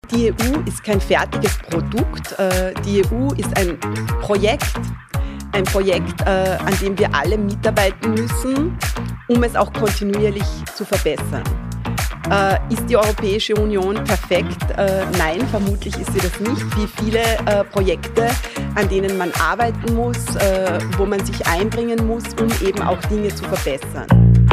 Die EU ist kein fertiges Produkt. Die EU ist ein Projekt, an dem wir alle mitarbeiten müssen, um es auch kontinuierlich zu verbessern. Ist die Europäische Union perfekt? Nein, vermutlich ist sie das nicht. Wie viele Projekte, an denen man arbeiten muss, wo man sich einbringen muss, um eben auch Dinge zu verbessern.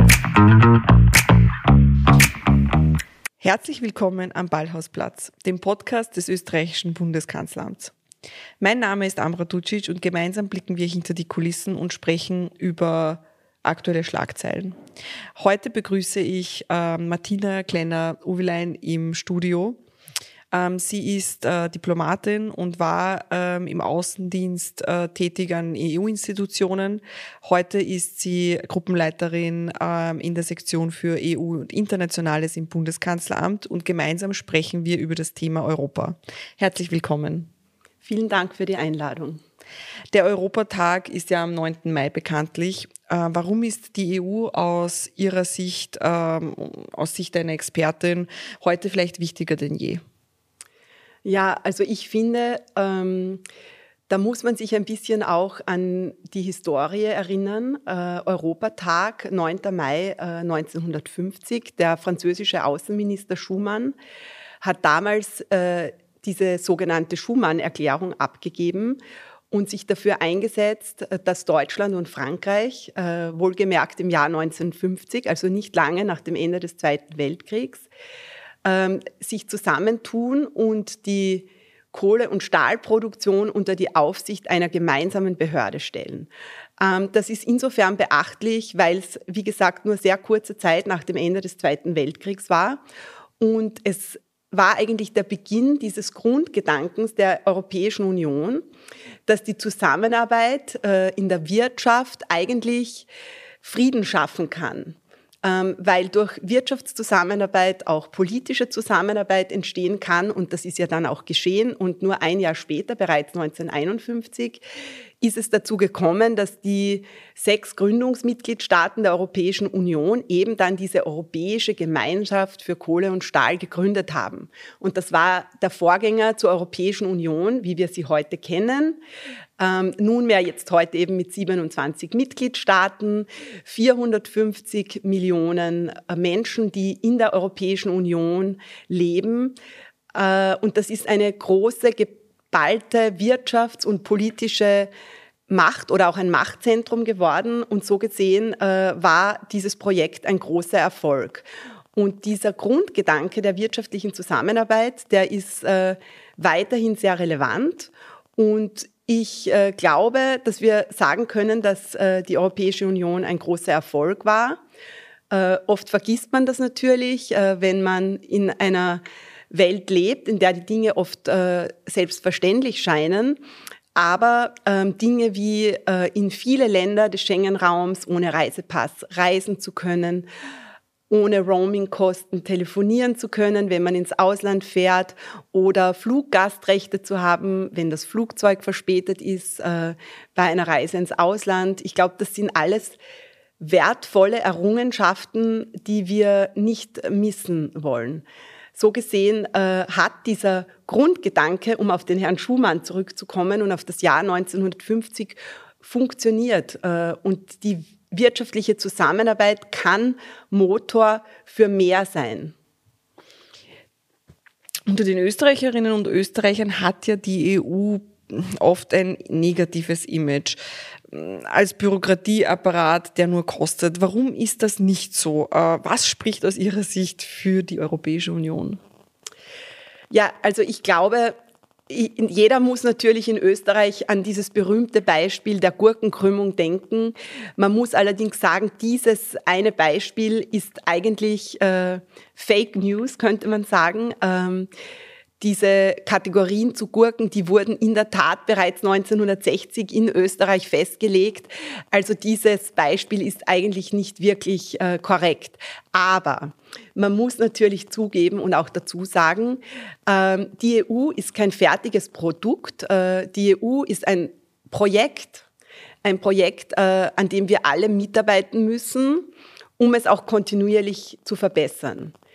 Herzlich willkommen am Ballhausplatz, dem Podcast des österreichischen Bundeskanzleramts. Mein Name ist Ambra Ducic und gemeinsam blicken wir hinter die Kulissen und sprechen über aktuelle Schlagzeilen. Heute begrüße ich Martina Klenner-Uwelein im Studio. Sie ist Diplomatin und war im Außendienst tätig an EU-Institutionen. Heute ist sie Gruppenleiterin in der Sektion für EU und Internationales im Bundeskanzleramt und gemeinsam sprechen wir über das Thema Europa. Herzlich willkommen. Vielen Dank für die Einladung. Der Europatag ist ja am 9. Mai bekanntlich. Warum ist die EU aus Ihrer Sicht, aus Sicht einer Expertin, heute vielleicht wichtiger denn je? Ja, also ich finde, da muss man sich ein bisschen auch an die Historie erinnern. Europatag, 9. Mai 1950. Der französische Außenminister Schuman hat damals diese sogenannte Schuman-Erklärung abgegeben und sich dafür eingesetzt, dass Deutschland und Frankreich, wohlgemerkt im Jahr 1950, also nicht lange nach dem Ende des Zweiten Weltkriegs, sich zusammentun und die Kohle- und Stahlproduktion unter die Aufsicht einer gemeinsamen Behörde stellen. Das ist insofern beachtlich, weil es, wie gesagt, nur sehr kurze Zeit nach dem Ende des Zweiten Weltkriegs war und es war eigentlich der Beginn dieses Grundgedankens der Europäischen Union, dass die Zusammenarbeit in der Wirtschaft eigentlich Frieden schaffen kann. Weil durch Wirtschaftszusammenarbeit auch politische Zusammenarbeit entstehen kann und das ist ja dann auch geschehen und nur ein Jahr später, bereits 1951, ist es dazu gekommen, dass die 6 Gründungsmitgliedstaaten der Europäischen Union eben dann diese Europäische Gemeinschaft für Kohle und Stahl gegründet haben. Und das war der Vorgänger zur Europäischen Union, wie wir sie heute kennen. Nunmehr jetzt heute eben mit 27 Mitgliedstaaten, 450 Millionen Menschen, die in der Europäischen Union leben. Und das ist eine große, geballte wirtschafts- und politische Macht oder auch ein Machtzentrum geworden. Und so gesehen war dieses Projekt ein großer Erfolg. Und dieser Grundgedanke der wirtschaftlichen Zusammenarbeit, der ist weiterhin sehr relevant. Und ich glaube, dass wir sagen können, dass die Europäische Union ein großer Erfolg war. Oft vergisst man das natürlich, wenn man in einer Welt lebt, in der die Dinge oft selbstverständlich scheinen. Aber Dinge wie in viele Länder des Schengen-Raums ohne Reisepass reisen zu können, ohne Roaming-Kosten telefonieren zu können, wenn man ins Ausland fährt oder Fluggastrechte zu haben, wenn das Flugzeug verspätet ist bei einer Reise ins Ausland. Ich glaube, das sind alles wertvolle Errungenschaften, die wir nicht missen wollen. So gesehen hat dieser Grundgedanke, um auf den Herrn Schuman zurückzukommen und auf das Jahr 1950 funktioniert und die wirtschaftliche Zusammenarbeit kann Motor für mehr sein. Unter den Österreicherinnen und Österreichern hat ja die EU oft ein negatives Image als Bürokratieapparat, der nur kostet. Warum ist das nicht so? Was spricht aus Ihrer Sicht für die Europäische Union? Ja, also ich glaube, jeder muss natürlich in Österreich an dieses berühmte Beispiel der Gurkenkrümmung denken. Man muss allerdings sagen, dieses eine Beispiel ist eigentlich Fake News, könnte man sagen. Diese Kategorien zu Gurken, die wurden in der Tat bereits 1960 in Österreich festgelegt. Also dieses Beispiel ist eigentlich nicht wirklich korrekt. Aber man muss natürlich zugeben und auch dazu sagen, die EU ist kein fertiges Produkt. Die EU ist ein Projekt, an dem wir alle mitarbeiten müssen, um es auch kontinuierlich zu verbessern.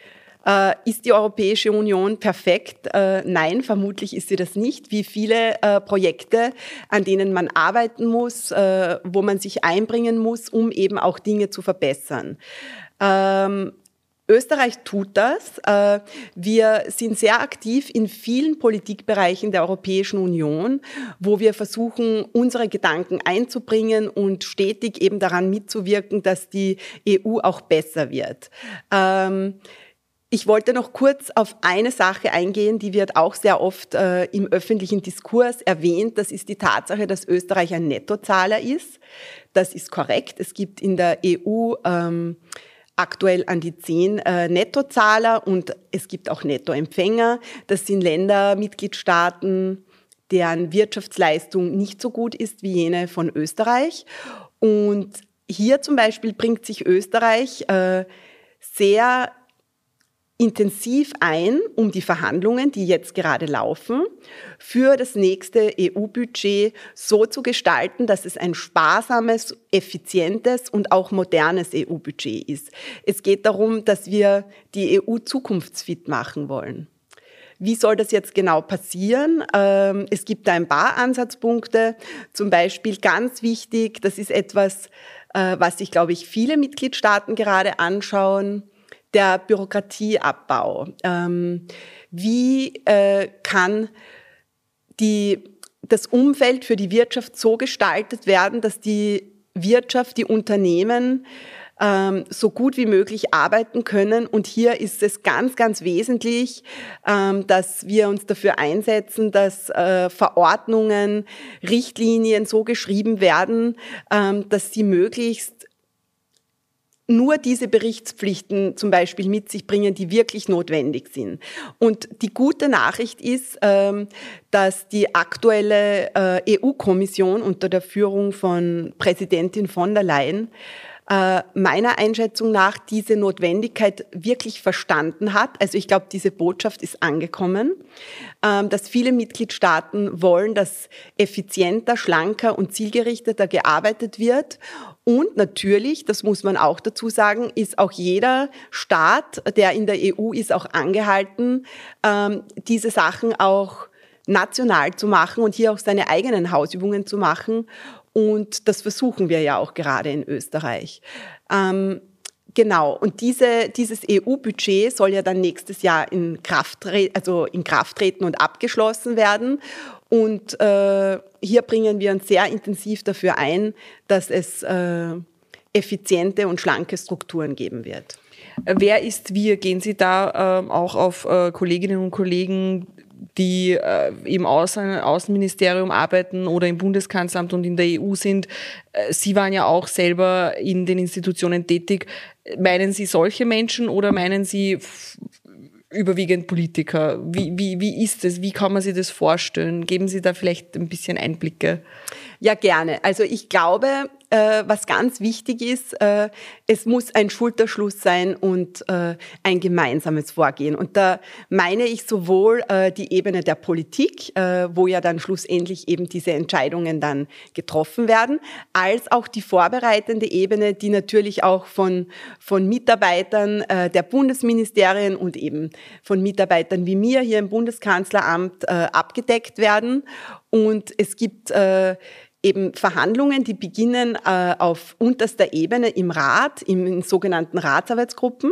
Ist die Europäische Union perfekt? Nein, vermutlich ist sie das nicht. Wie viele Projekte, an denen man arbeiten muss, wo man sich einbringen muss, um eben auch Dinge zu verbessern. Österreich tut das. Wir sind sehr aktiv in vielen Politikbereichen der Europäischen Union, wo wir versuchen, unsere Gedanken einzubringen und stetig eben daran mitzuwirken, dass die EU auch besser wird. Ich wollte noch kurz auf eine Sache eingehen, die wird auch sehr oft im öffentlichen Diskurs erwähnt. Das ist die Tatsache, dass Österreich ein Nettozahler ist. Das ist korrekt. Es gibt in der EU aktuell an die 10 Nettozahler und es gibt auch Nettoempfänger. Das sind Länder, Mitgliedstaaten, deren Wirtschaftsleistung nicht so gut ist wie jene von Österreich. Und hier zum Beispiel bringt sich Österreich sehr intensiv ein, um die Verhandlungen, die jetzt gerade laufen, für das nächste EU-Budget so zu gestalten, dass es ein sparsames, effizientes und auch modernes EU-Budget ist. Es geht darum, dass wir die EU zukunftsfit machen wollen. Wie soll das jetzt genau passieren? Es gibt da ein paar Ansatzpunkte. Zum Beispiel ganz wichtig, das ist etwas, was sich, glaube ich, viele Mitgliedstaaten gerade anschauen, der Bürokratieabbau. Wie kann das Umfeld für die Wirtschaft so gestaltet werden, dass die Wirtschaft, die Unternehmen so gut wie möglich arbeiten können? Und hier ist es ganz, ganz wesentlich, dass wir uns dafür einsetzen, dass Verordnungen, Richtlinien so geschrieben werden, dass sie möglichst nur diese Berichtspflichten zum Beispiel mit sich bringen, die wirklich notwendig sind. Und die gute Nachricht ist, dass die aktuelle EU-Kommission unter der Führung von Präsidentin von der Leyen meiner Einschätzung nach diese Notwendigkeit wirklich verstanden hat. Also ich glaube, diese Botschaft ist angekommen, dass viele Mitgliedstaaten wollen, dass effizienter, schlanker und zielgerichteter gearbeitet wird. Und natürlich, das muss man auch dazu sagen, ist auch jeder Staat, der in der EU ist, auch angehalten, diese Sachen auch national zu machen und hier auch seine eigenen Hausübungen zu machen. Und das versuchen wir ja auch gerade in Österreich. Genau, und dieses EU-Budget soll ja dann nächstes Jahr in Kraft treten und abgeschlossen werden. Und hier bringen wir uns sehr intensiv dafür ein, dass es effiziente und schlanke Strukturen geben wird. Wer ist wir? Gehen Sie da auch auf Kolleginnen und Kollegen, die im Außenministerium arbeiten oder im Bundeskanzleramt und in der EU sind? Sie waren ja auch selber in den Institutionen tätig. Meinen Sie solche Menschen oder meinen Sie überwiegend Politiker? Wie ist es? Wie kann man sich das vorstellen? Geben Sie da vielleicht ein bisschen Einblicke? Ja, gerne. Also ich glaube, was ganz wichtig ist, es muss ein Schulterschluss sein und ein gemeinsames Vorgehen. Und da meine ich sowohl die Ebene der Politik, wo ja dann schlussendlich eben diese Entscheidungen dann getroffen werden, als auch die vorbereitende Ebene, die natürlich auch von Mitarbeitern der Bundesministerien und eben von Mitarbeitern wie mir hier im Bundeskanzleramt abgedeckt werden. Und es gibt eben Verhandlungen, die beginnen auf unterster Ebene im Rat, in sogenannten Ratsarbeitsgruppen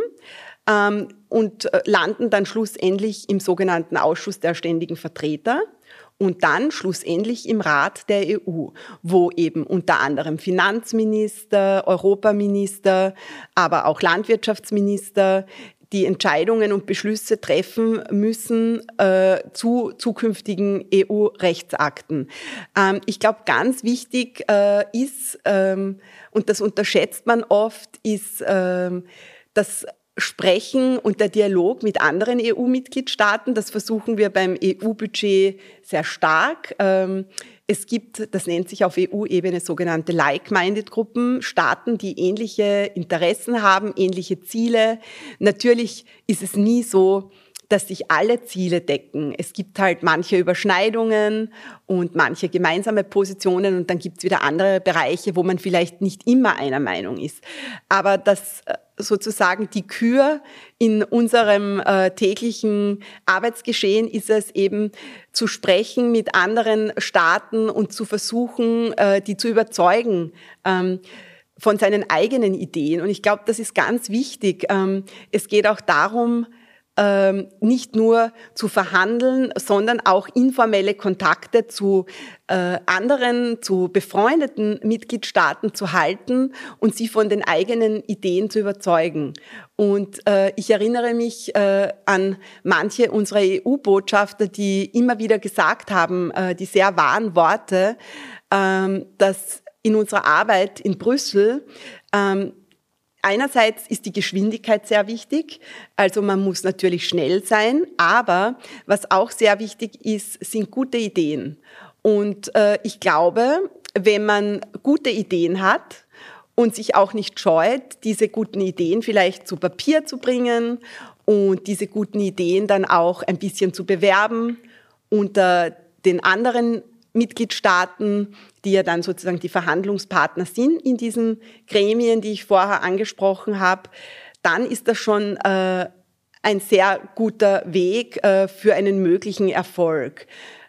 und landen dann schlussendlich im sogenannten Ausschuss der ständigen Vertreter und dann schlussendlich im Rat der EU, wo eben unter anderem Finanzminister, Europaminister, aber auch Landwirtschaftsminister die Entscheidungen und Beschlüsse treffen müssen zu zukünftigen EU-Rechtsakten. Ich glaube, ganz wichtig ist, und das unterschätzt man oft, ist das Sprechen und der Dialog mit anderen EU-Mitgliedstaaten. Das versuchen wir beim EU-Budget sehr stark. Es gibt, das nennt sich auf EU-Ebene, sogenannte Like-Minded-Gruppen, Staaten, die ähnliche Interessen haben, ähnliche Ziele. Natürlich ist es nie so, dass sich alle Ziele decken. Es gibt halt manche Überschneidungen und manche gemeinsame Positionen und dann gibt es wieder andere Bereiche, wo man vielleicht nicht immer einer Meinung ist. Aber das sozusagen die Kür in unserem täglichen Arbeitsgeschehen ist es eben zu sprechen mit anderen Staaten und zu versuchen, die zu überzeugen von seinen eigenen Ideen. Und ich glaube, das ist ganz wichtig. Es geht auch darum, nicht nur zu verhandeln, sondern auch informelle Kontakte zu anderen, zu befreundeten Mitgliedstaaten zu halten und sie von den eigenen Ideen zu überzeugen. Und ich erinnere mich an manche unserer EU-Botschafter, die immer wieder gesagt haben, die sehr wahren Worte, dass in unserer Arbeit in Brüssel einerseits ist die Geschwindigkeit sehr wichtig, also man muss natürlich schnell sein, aber was auch sehr wichtig ist, sind gute Ideen. Und ich glaube, wenn man gute Ideen hat und sich auch nicht scheut, diese guten Ideen vielleicht zu Papier zu bringen und diese guten Ideen dann auch ein bisschen zu bewerben unter den anderen Mitgliedstaaten, die ja dann sozusagen die Verhandlungspartner sind in diesen Gremien, die ich vorher angesprochen habe, dann ist das schon ein sehr guter Weg für einen möglichen Erfolg.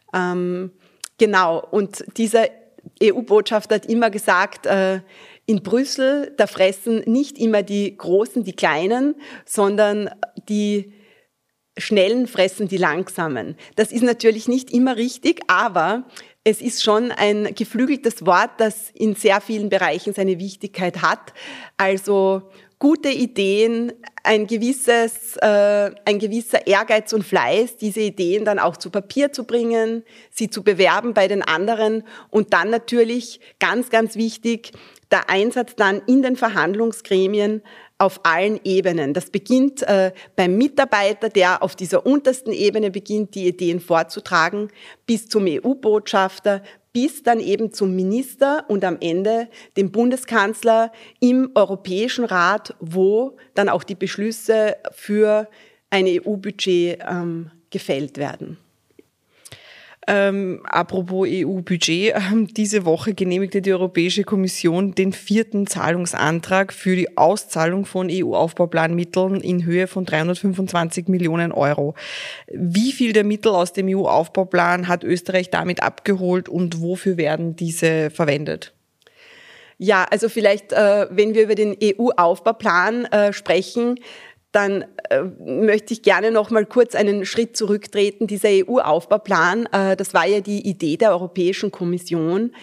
Genau, und dieser EU-Botschafter hat immer gesagt, in Brüssel, da fressen nicht immer die Großen die Kleinen, sondern die Schnellen fressen die Langsamen. Das ist natürlich nicht immer richtig, aber es ist schon ein geflügeltes Wort, das in sehr vielen Bereichen seine Wichtigkeit hat. Also gute Ideen, ein gewisser Ehrgeiz und Fleiß, diese Ideen dann auch zu Papier zu bringen, sie zu bewerben bei den anderen und dann natürlich ganz, ganz wichtig, der Einsatz dann in den Verhandlungsgremien auf allen Ebenen. Das beginnt beim Mitarbeiter, der auf dieser untersten Ebene beginnt, die Ideen vorzutragen, bis zum EU-Botschafter, bis dann eben zum Minister und am Ende dem Bundeskanzler im Europäischen Rat, wo dann auch die Beschlüsse für ein EU-Budget gefällt werden. Apropos EU-Budget, diese Woche genehmigte die Europäische Kommission den 4. Zahlungsantrag für die Auszahlung von EU-Aufbauplanmitteln in Höhe von 325 Millionen Euro. Wie viel der Mittel aus dem EU-Aufbauplan hat Österreich damit abgeholt und wofür werden diese verwendet? Ja, also vielleicht, wenn wir über den EU-Aufbauplan sprechen, dann möchte ich gerne noch mal kurz einen Schritt zurücktreten. Dieser EU-Aufbauplan, das war ja die Idee der Europäischen Kommission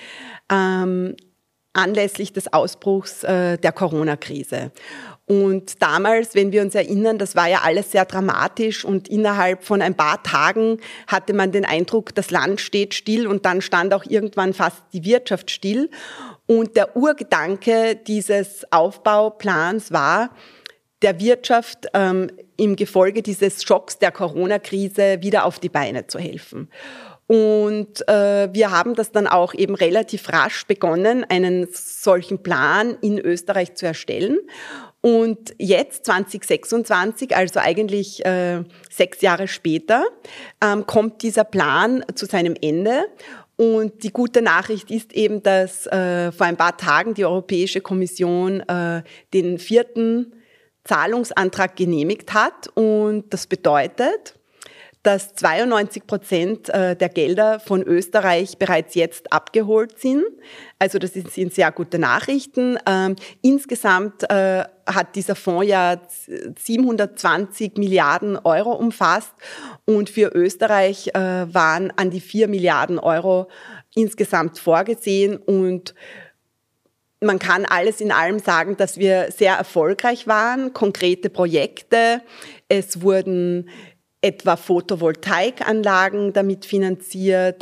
anlässlich des Ausbruchs der Corona-Krise. Und damals, wenn wir uns erinnern, das war ja alles sehr dramatisch und innerhalb von ein paar Tagen hatte man den Eindruck, das Land steht still und dann stand auch irgendwann fast die Wirtschaft still. Und der Urgedanke dieses Aufbauplans war, der Wirtschaft im Gefolge dieses Schocks der Corona-Krise wieder auf die Beine zu helfen. Und wir haben das dann auch eben relativ rasch begonnen, einen solchen Plan in Österreich zu erstellen. Und jetzt, 2026, also eigentlich 6 Jahre später, kommt dieser Plan zu seinem Ende. Und die gute Nachricht ist eben, dass vor ein paar Tagen die Europäische Kommission den 4. Zahlungsantrag genehmigt hat. Und das bedeutet, dass 92% der Gelder von Österreich bereits jetzt abgeholt sind. Also das sind sehr gute Nachrichten. Insgesamt hat dieser Fonds ja 720 Milliarden Euro umfasst und für Österreich waren an die 4 Milliarden Euro insgesamt vorgesehen und man kann alles in allem sagen, dass wir sehr erfolgreich waren, konkrete Projekte. Es wurden etwa Photovoltaikanlagen damit finanziert,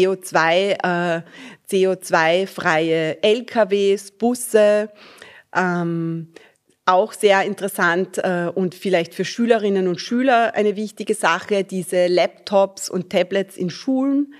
CO2-freie LKWs, Busse. Auch sehr interessant und vielleicht für Schülerinnen und Schüler eine wichtige Sache, diese Laptops und Tablets in Schulen.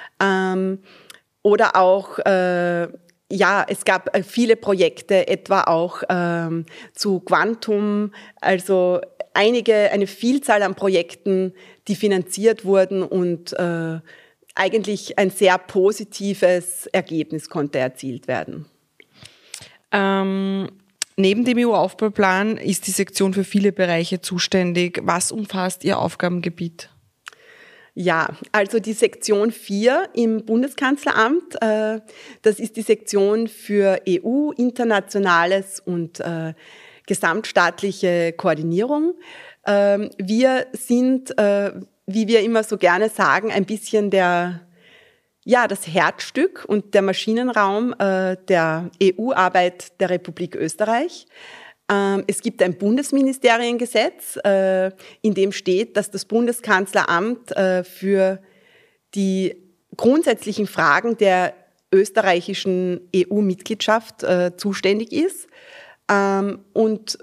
Oder auch es gab viele Projekte, etwa auch zu Quantum, also eine Vielzahl an Projekten, die finanziert wurden und eigentlich ein sehr positives Ergebnis konnte erzielt werden. Neben dem EU-Aufbauplan ist die Sektion für viele Bereiche zuständig. Was umfasst Ihr Aufgabengebiet? Ja, also die Sektion 4 im Bundeskanzleramt, das ist die Sektion für EU, Internationales und gesamtstaatliche Koordinierung. Wir sind, wie wir immer so gerne sagen, ein bisschen das Herzstück und der Maschinenraum der EU-Arbeit der Republik Österreich. Es gibt ein Bundesministeriengesetz, in dem steht, dass das Bundeskanzleramt für die grundsätzlichen Fragen der österreichischen EU-Mitgliedschaft zuständig ist. Und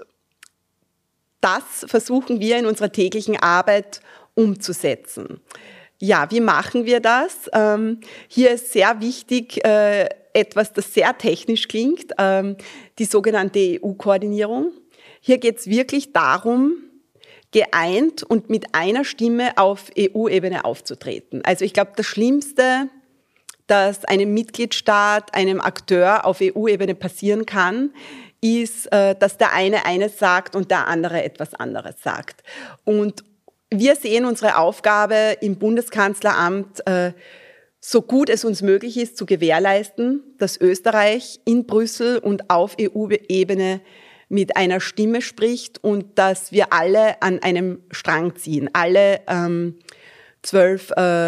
das versuchen wir in unserer täglichen Arbeit umzusetzen. Ja, wie machen wir das? Hier ist sehr wichtig etwas, das sehr technisch klingt, die sogenannte EU-Koordinierung. Hier geht es wirklich darum, geeint und mit einer Stimme auf EU-Ebene aufzutreten. Also ich glaube, das Schlimmste, das einem Mitgliedstaat, einem Akteur auf EU-Ebene passieren kann, ist, dass der eine eines sagt und der andere etwas anderes sagt. Und wir sehen unsere Aufgabe im Bundeskanzleramt, so gut es uns möglich ist, zu gewährleisten, dass Österreich in Brüssel und auf EU-Ebene mit einer Stimme spricht und dass wir alle an einem Strang ziehen. Alle 12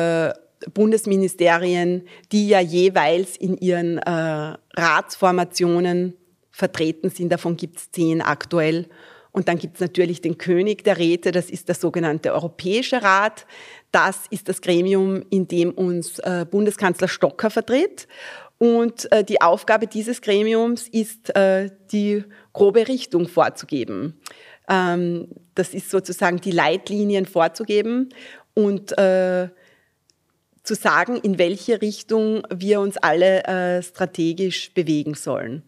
Bundesministerien, die ja jeweils in ihren Ratsformationen vertreten sind. Davon gibt es 10 aktuell. Und dann gibt es natürlich den König der Räte, das ist der sogenannte Europäische Rat. Das ist das Gremium, in dem uns Bundeskanzler Stocker vertritt. Und die Aufgabe dieses Gremiums ist, die grobe Richtung vorzugeben. Das ist sozusagen die Leitlinien vorzugeben und zu sagen, in welche Richtung wir uns alle strategisch bewegen sollen.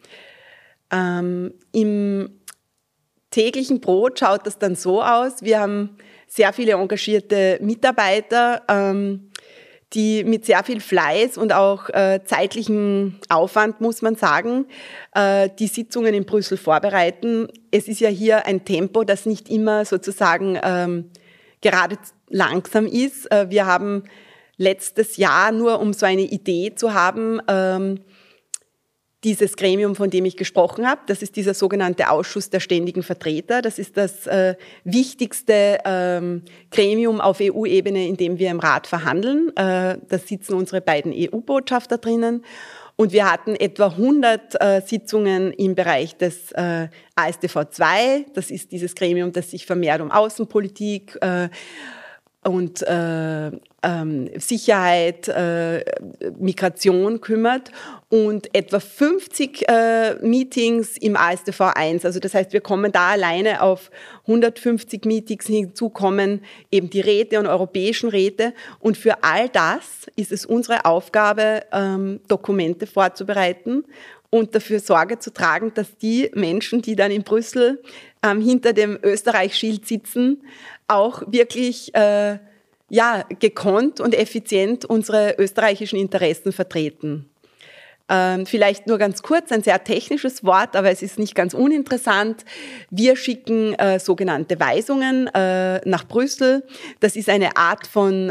Im täglichen Brot schaut das dann so aus. Wir haben sehr viele engagierte Mitarbeiter, die mit sehr viel Fleiß und auch zeitlichem Aufwand, muss man sagen, die Sitzungen in Brüssel vorbereiten. Es ist ja hier ein Tempo, das nicht immer sozusagen gerade langsam ist. Wir haben letztes Jahr, nur um so eine Idee zu haben, dieses Gremium, von dem ich gesprochen habe, das ist dieser sogenannte Ausschuss der ständigen Vertreter. Das ist das wichtigste Gremium auf EU-Ebene, in dem wir im Rat verhandeln. Da sitzen unsere beiden EU-Botschafter drinnen. Und wir hatten etwa 100 Sitzungen im Bereich des AStV2. Das ist dieses Gremium, das sich vermehrt um Außenpolitik und Sicherheit, Migration kümmert und etwa 50 Meetings im AStV1. Also das heißt, wir kommen da alleine auf 150 Meetings, hinzu kommen eben die Räte und europäischen Räte. Und für all das ist es unsere Aufgabe, Dokumente vorzubereiten und dafür Sorge zu tragen, dass die Menschen, die dann in Brüssel hinter dem Österreich-Schild sitzen, auch wirklich gekonnt und effizient unsere österreichischen Interessen vertreten. Vielleicht nur ganz kurz, ein sehr technisches Wort, aber es ist nicht ganz uninteressant. Wir schicken sogenannte Weisungen nach Brüssel. Das ist eine Art von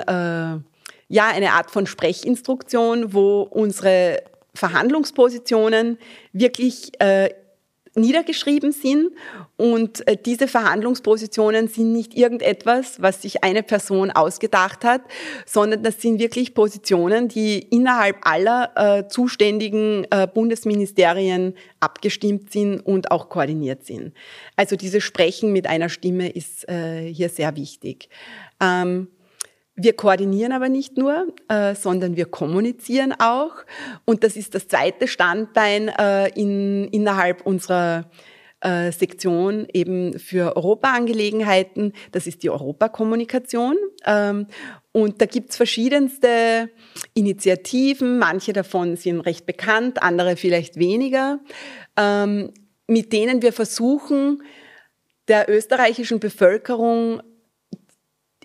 Sprechinstruktion, wo unsere Verhandlungspositionen wirklich niedergeschrieben sind und diese Verhandlungspositionen sind nicht irgendetwas, was sich eine Person ausgedacht hat, sondern das sind wirklich Positionen, die innerhalb aller zuständigen Bundesministerien abgestimmt sind und auch koordiniert sind. Also dieses Sprechen mit einer Stimme ist hier sehr wichtig. Wir koordinieren aber nicht nur, sondern wir kommunizieren auch. Und das ist das zweite Standbein innerhalb unserer Sektion eben für Europaangelegenheiten. Das ist die Europakommunikation. Und da gibt's verschiedenste Initiativen. Manche davon sind recht bekannt, andere vielleicht weniger, mit denen wir versuchen, der österreichischen Bevölkerung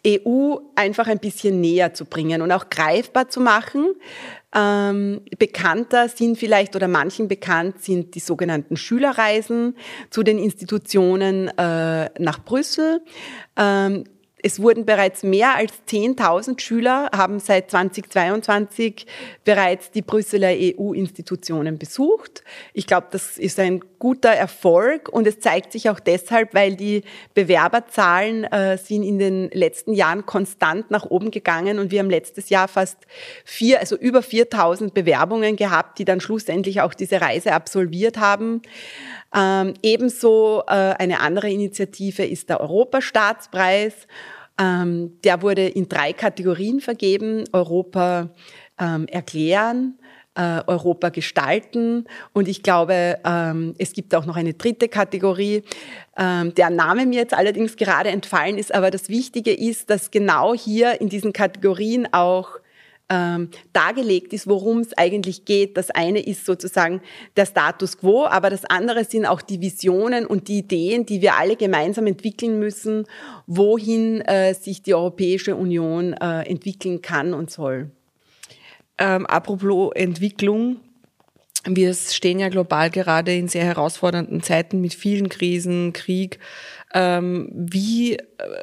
EU einfach ein bisschen näher zu bringen und auch greifbar zu machen. Bekannter sind vielleicht oder manchen bekannt sind die sogenannten Schülerreisen zu den Institutionen nach Brüssel. Es wurden bereits mehr als 10.000 Schüler, haben seit 2022 bereits die Brüsseler EU-Institutionen besucht. Ich glaube, das ist ein guter Erfolg und es zeigt sich auch deshalb, weil die Bewerberzahlen sind in den letzten Jahren konstant nach oben gegangen und wir haben letztes Jahr über 4.000 Bewerbungen gehabt, die dann schlussendlich auch diese Reise absolviert haben. Ebenso eine andere Initiative ist der Europastaatspreis. Der wurde in 3 Kategorien vergeben: Europa erklären, Europa gestalten und ich glaube, es gibt auch noch eine 3. Kategorie, deren Name mir jetzt allerdings gerade entfallen ist, aber das Wichtige ist, dass genau hier in diesen Kategorien auch dargelegt ist, worum es eigentlich geht. Das eine ist sozusagen der Status quo, aber das andere sind auch die Visionen und die Ideen, die wir alle gemeinsam entwickeln müssen, wohin sich die Europäische Union entwickeln kann und soll. Apropos Entwicklung, wir stehen ja global gerade in sehr herausfordernden Zeiten mit vielen Krisen, Krieg. Wie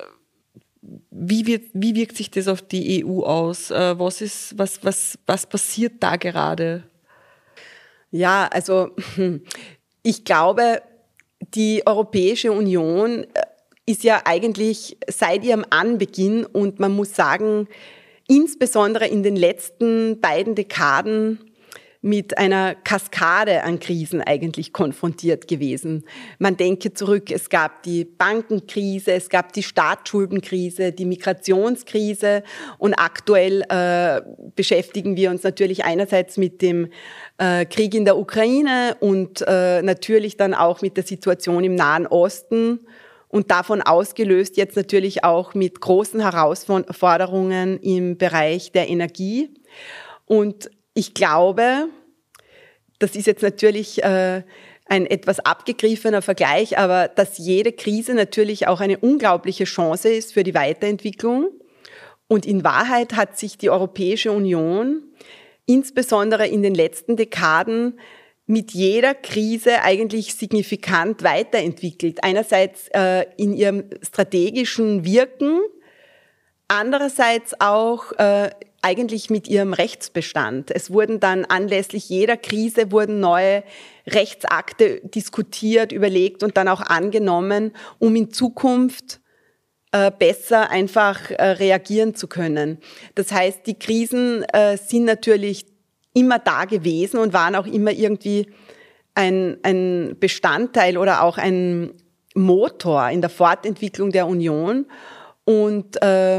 wirkt sich das auf die EU aus? Was passiert da gerade? Ja, also ich glaube, die Europäische Union ist ja eigentlich seit ihrem Anbeginn und man muss sagen, insbesondere in den letzten beiden Dekaden mit einer Kaskade an Krisen eigentlich konfrontiert gewesen. Man denke zurück, es gab die Bankenkrise, es gab die Staatsschuldenkrise, die Migrationskrise und aktuell beschäftigen wir uns natürlich einerseits mit dem Krieg in der Ukraine und natürlich dann auch mit der Situation im Nahen Osten und davon ausgelöst jetzt natürlich auch mit großen Herausforderungen im Bereich der Energie. Und ich glaube, das ist jetzt natürlich ein etwas abgegriffener Vergleich, aber dass jede Krise natürlich auch eine unglaubliche Chance ist für die Weiterentwicklung. Und in Wahrheit hat sich die Europäische Union insbesondere in den letzten Dekaden mit jeder Krise eigentlich signifikant weiterentwickelt. Einerseits in ihrem strategischen Wirken, andererseits auch eigentlich mit ihrem Rechtsbestand. Es wurden dann anlässlich jeder Krise wurden neue Rechtsakte diskutiert, überlegt und dann auch angenommen, um in Zukunft besser einfach reagieren zu können. Das heißt, die Krisen sind natürlich immer da gewesen und waren auch immer irgendwie ein Bestandteil oder auch ein Motor in der Fortentwicklung der Union. Und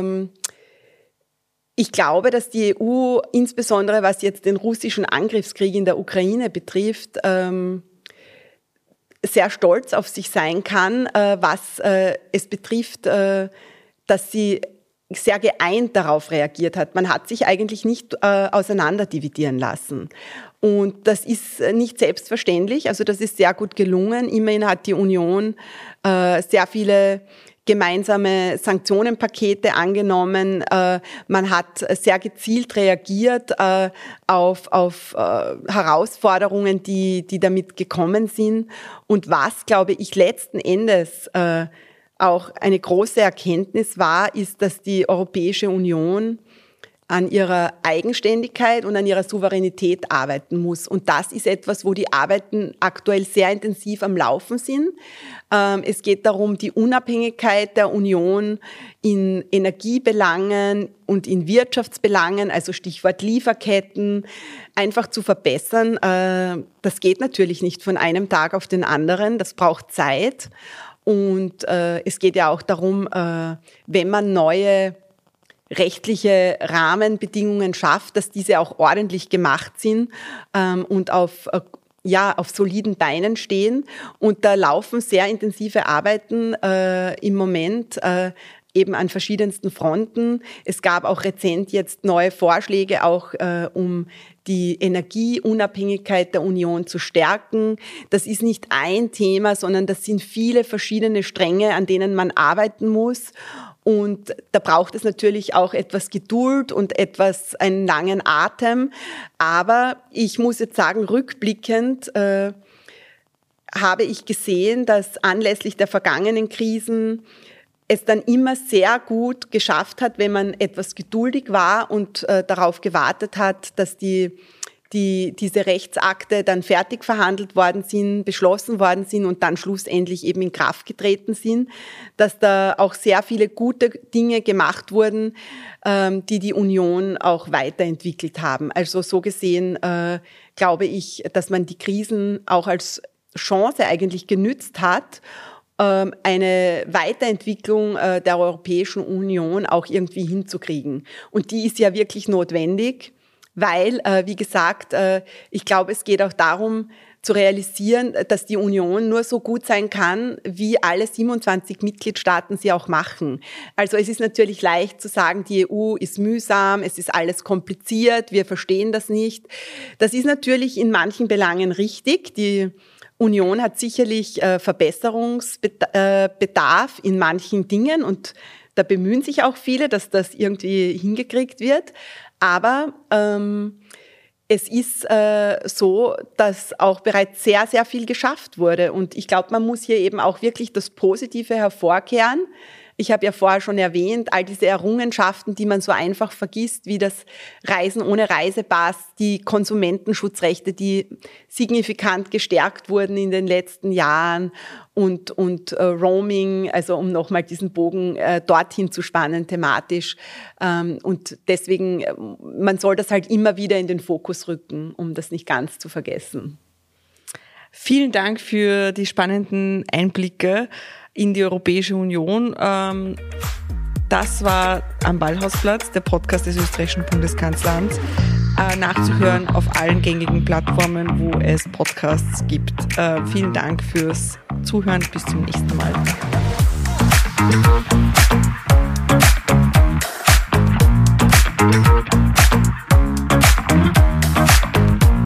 ich glaube, dass die EU, insbesondere was jetzt den russischen Angriffskrieg in der Ukraine betrifft, sehr stolz auf sich sein kann, was es betrifft, dass sie sehr geeint darauf reagiert hat. Man hat sich eigentlich nicht auseinanderdividieren lassen. Und das ist nicht selbstverständlich, also das ist sehr gut gelungen. Immerhin hat die Union sehr viele gemeinsame Sanktionenpakete angenommen. Man hat sehr gezielt reagiert auf Herausforderungen, die damit gekommen sind. Und was, glaube ich, letzten Endes auch eine große Erkenntnis war, ist, dass die Europäische Union an ihrer Eigenständigkeit und an ihrer Souveränität arbeiten muss. Und das ist etwas, wo die Arbeiten aktuell sehr intensiv am Laufen sind. Es geht darum, die Unabhängigkeit der Union in Energiebelangen und in Wirtschaftsbelangen, also Stichwort Lieferketten, einfach zu verbessern. Das geht natürlich nicht von einem Tag auf den anderen, das braucht Zeit. Und es geht ja auch darum, wenn man neue rechtliche Rahmenbedingungen schafft, dass diese auch ordentlich gemacht sind und auf soliden Beinen stehen. Und da laufen sehr intensive Arbeiten im Moment eben an verschiedensten Fronten. Es gab auch rezent jetzt neue Vorschläge, auch um die Energieunabhängigkeit der Union zu stärken. Das ist nicht ein Thema, sondern das sind viele verschiedene Stränge, an denen man arbeiten muss. Und da braucht es natürlich auch etwas Geduld und einen langen Atem. Aber ich muss jetzt sagen, rückblickend habe ich gesehen, dass anlässlich der vergangenen Krisen es dann immer sehr gut geschafft hat, wenn man etwas geduldig war und darauf gewartet hat, dass diese Rechtsakte dann fertig verhandelt worden sind, beschlossen worden sind und dann schlussendlich eben in Kraft getreten sind, dass da auch sehr viele gute Dinge gemacht wurden, die Union auch weiterentwickelt haben. Also so gesehen glaube ich, dass man die Krisen auch als Chance eigentlich genützt hat, eine Weiterentwicklung der Europäischen Union auch irgendwie hinzukriegen. Und die ist ja wirklich notwendig, weil, wie gesagt, ich glaube, es geht auch darum zu realisieren, dass die Union nur so gut sein kann, wie alle 27 Mitgliedstaaten sie auch machen. Also es ist natürlich leicht zu sagen, die EU ist mühsam, es ist alles kompliziert, wir verstehen das nicht. Das ist natürlich in manchen Belangen richtig. Die Union hat sicherlich Verbesserungsbedarf in manchen Dingen und da bemühen sich auch viele, dass das irgendwie hingekriegt wird. Aber es ist so, dass auch bereits sehr, sehr viel geschafft wurde. Und ich glaube, man muss hier eben auch wirklich das Positive hervorkehren. Ich habe ja vorher schon erwähnt, all diese Errungenschaften, die man so einfach vergisst, wie das Reisen ohne Reisepass, die Konsumentenschutzrechte, die signifikant gestärkt wurden in den letzten Jahren und Roaming, also um nochmal diesen Bogen dorthin zu spannen thematisch. Und deswegen, man soll das halt immer wieder in den Fokus rücken, um das nicht ganz zu vergessen. Vielen Dank für die spannenden Einblicke in die Europäische Union. Das war am Ballhausplatz, der Podcast des österreichischen Bundeskanzleramts. Nachzuhören auf allen gängigen Plattformen, wo es Podcasts gibt. Vielen Dank fürs Zuhören. Bis zum nächsten Mal.